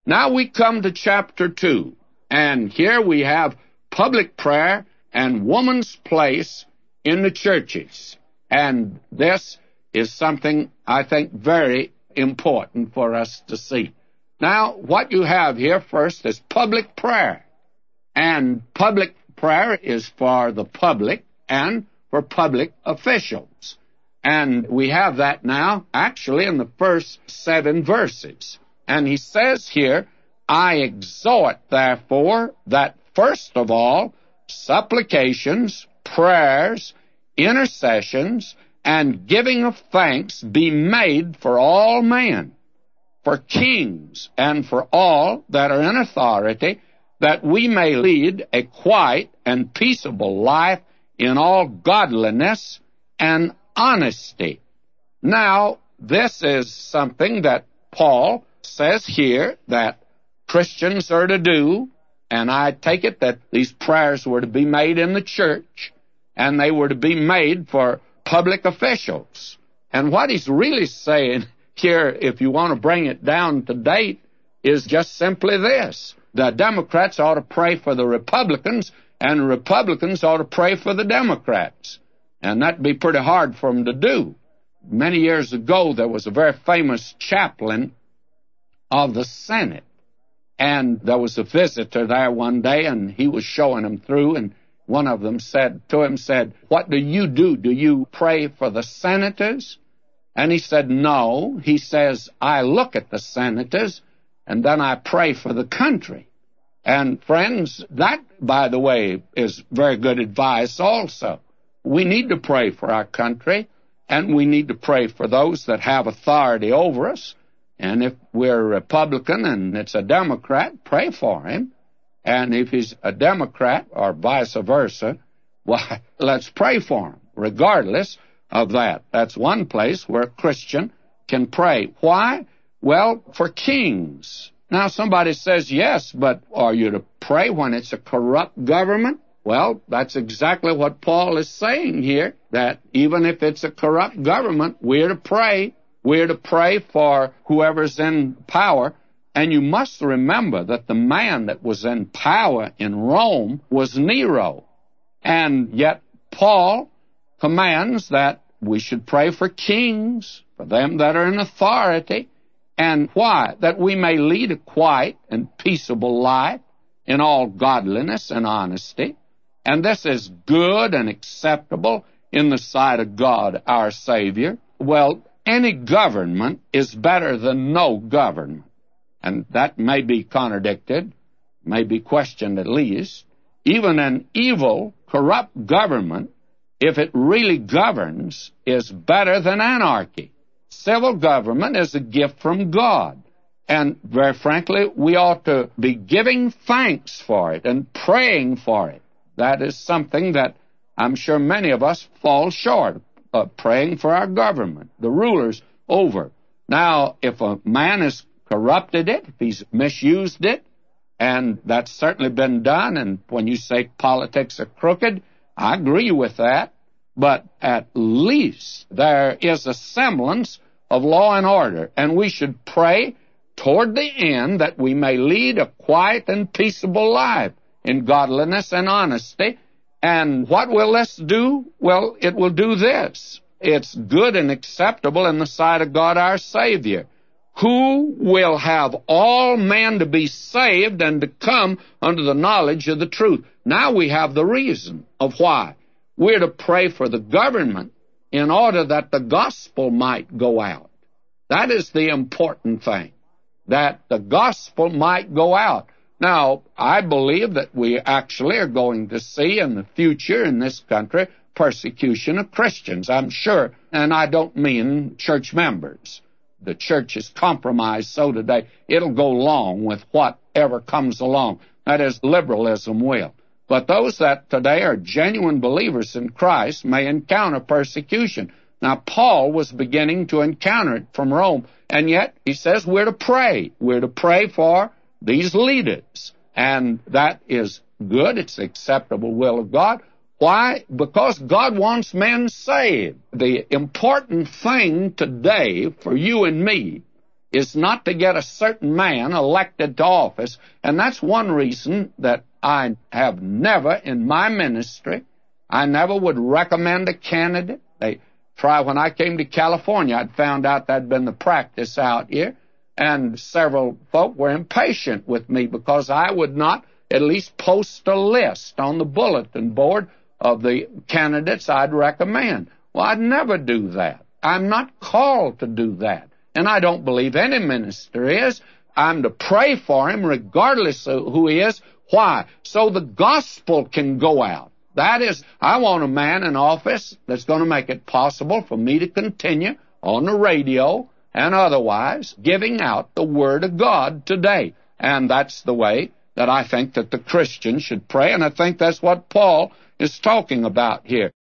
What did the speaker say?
Now we come to chapter 2, and here we have public prayer and woman's place in the churches. And this is something, I think, very important for us to see. Now, what you have here first is public prayer. And public prayer is for the public and for public officials. And we have that now, actually, in the first 7 verses. And he says here, I exhort, therefore, that first of all, supplications, prayers, intercessions, and giving of thanks be made for all men, for kings, and for all that are in authority, that we may lead a quiet and peaceable life in all godliness and honesty. Now, this is something that Paul says here that Christians are to do, and I take it that these prayers were to be made in the church, and they were to be made for public officials. And what he's really saying here, if you want to bring it down to date, is just simply this. The Democrats ought to pray for the Republicans, and Republicans ought to pray for the Democrats. And that'd be pretty hard for them to do. Many years ago, there was a very famous chaplain of the Senate. And there was a visitor there one day, and he was showing them through, and one of them said, what do you do? Do you pray for the senators? And he said, no. He says, I look at the senators, and then I pray for the country. And friends, that, by the way, is very good advice also. We need to pray for our country, and we need to pray for those that have authority over us. And if we're a Republican and it's a Democrat, pray for him. And if he's a Democrat or vice versa, why, let's pray for him, regardless of that. That's one place where a Christian can pray. Why? Well, for kings. Now, somebody says, yes, but are you to pray when it's a corrupt government? Well, that's exactly what Paul is saying here, that even if it's a corrupt government, we're to pray. We're to pray for whoever's in power. And you must remember that the man that was in power in Rome was Nero. And yet Paul commands that we should pray for kings, for them that are in authority. And why? That we may lead a quiet and peaceable life in all godliness and honesty. And this is good and acceptable in the sight of God, our Savior. Well, any government is better than no government. And that may be contradicted, may be questioned at least. Even an evil, corrupt government, if it really governs, is better than anarchy. Civil government is a gift from God. And very frankly, we ought to be giving thanks for it and praying for it. That is something that I'm sure many of us fall short of, praying for our government, the rulers over. Now, if a man has corrupted it, if he's misused it, and that's certainly been done, and when you say politics are crooked, I agree with that, but at least there is a semblance of law and order, and we should pray toward the end that we may lead a quiet and peaceable life in godliness and honesty. And what will this do? Well, it will do this. It's good and acceptable in the sight of God our Savior, who will have all men to be saved and to come unto the knowledge of the truth. Now we have the reason of why. We're to pray for the government in order that the gospel might go out. That is the important thing, that the gospel might go out. Now, I believe that we actually are going to see in the future in this country persecution of Christians, I'm sure. And I don't mean church members. The church is compromised so today, it'll go along with whatever comes along. That is, liberalism will. But those that today are genuine believers in Christ may encounter persecution. Now, Paul was beginning to encounter it from Rome, and yet he says we're to pray. We're to pray for these leaders, and that is good. It's the acceptable will of God. Why? Because God wants men saved. The important thing today for you and me is not to get a certain man elected to office. And that's one reason that I have never in my ministry, I never would recommend a candidate. When I came to California, I'd found out that'd been the practice out here, and several folk were impatient with me because I would not at least post a list on the bulletin board of the candidates I'd recommend. Well, I'd never do that. I'm not called to do that, and I don't believe any minister is. I'm to pray for him regardless of who he is. Why? So the gospel can go out. That is, I want a man in office that's going to make it possible for me to continue on the radio and otherwise giving out the Word of God today. And that's the way that I think that the Christian should pray, and I think that's what Paul is talking about here.